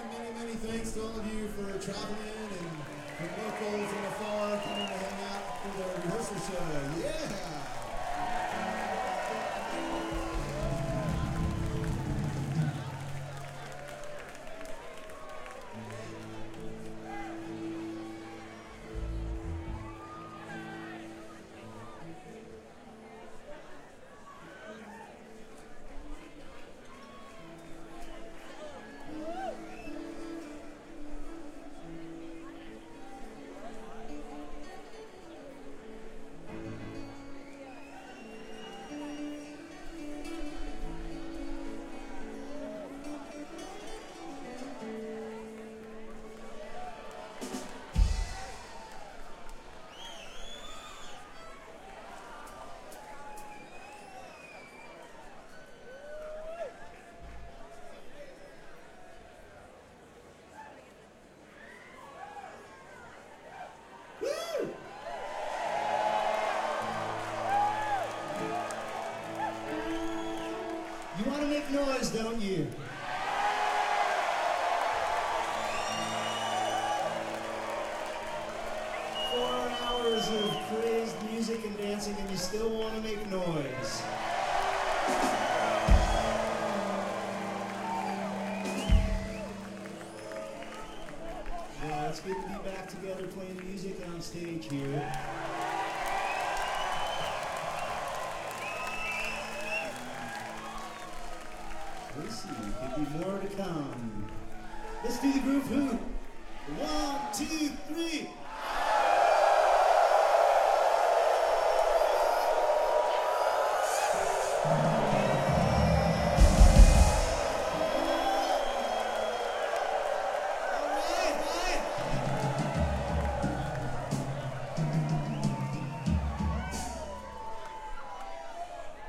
many thanks to all of you for traveling in and from locals and afar coming to hang out for the rehearsal show. Yeah! You want to make noise, don't you? 4 hours of crazed music and dancing, and you still want to make noise. Well, it's good to be back together playing music on stage here. We'll see. Could be more to come. Let's do the groove hoop. 1, 2, 3.